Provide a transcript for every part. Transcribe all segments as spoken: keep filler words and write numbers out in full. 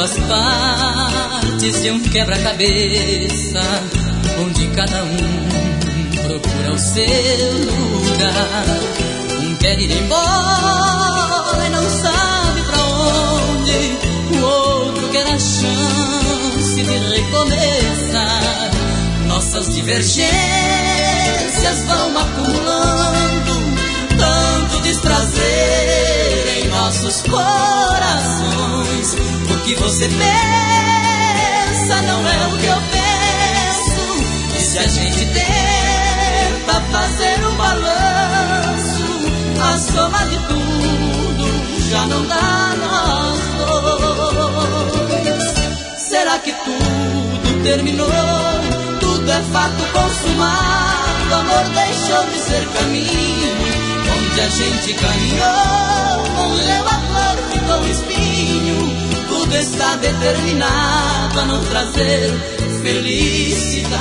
duas partes de um quebra-cabeça, onde cada um procura o seu lugar. Um quer ir embora e não sabe pra onde, o outro quer a chance de recomeçar. Nossas divergências vão acumulando tanto desprazer em nossos corações. O que você pensa não é o que eu penso, e se a gente tenta fazer um balanço, a soma de tudo já não dá nós dois. Será que tudo terminou? Tudo é fato consumado, amor deixou de ser caminho. Onde a gente caminhou, morreu a flor, ficou um espinho. Tudo está determinado a não trazer felicidade.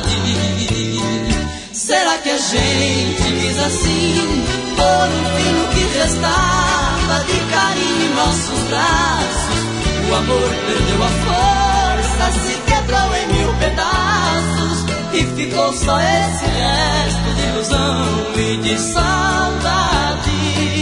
Será que a gente quis assim por um fim no que restava de carinho em nossos braços? O amor perdeu a força, se quebrou em mil pedaços, e ficou só esse resto de ilusão e de saudade.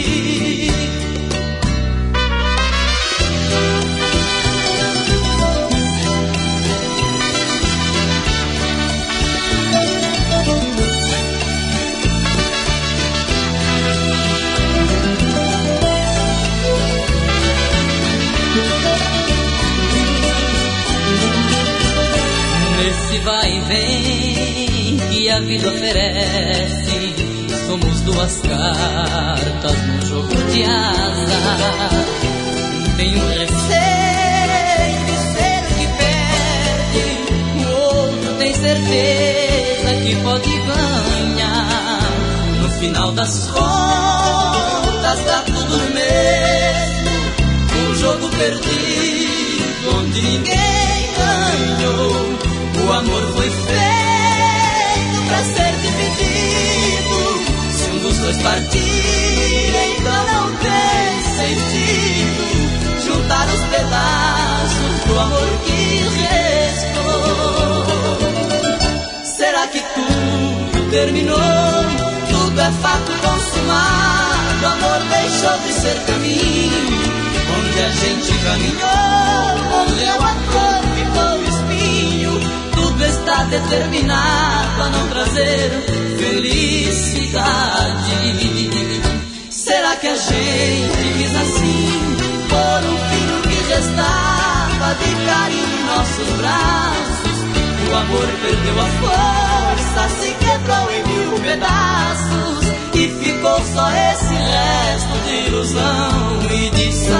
Nesse vai e vem que a vida oferece, somos duas cartas num jogo de azar. Tenho receio de ser o que perde, o outro tem certeza que pode ganhar. No final das contas dá tudo no mesmo, um jogo perdido onde ninguém ganhou. O amor foi feito pra ser dividido, se um dos dois partir, então não tem sentido juntar os pedaços do amor que restou. Será que tudo terminou? Tudo é fato consumado, o amor deixou de ser caminho. Onde a gente caminhou, morreu a flor, ficou o espinho. Tudo está determinado a não trazer felicidade. Será que a gente quis assim por um fim no que restava de carinho em nossos braços? O amor perdeu a força, se quebrou em mil pedaços, e ficou só esse resto de ilusão e de saudade.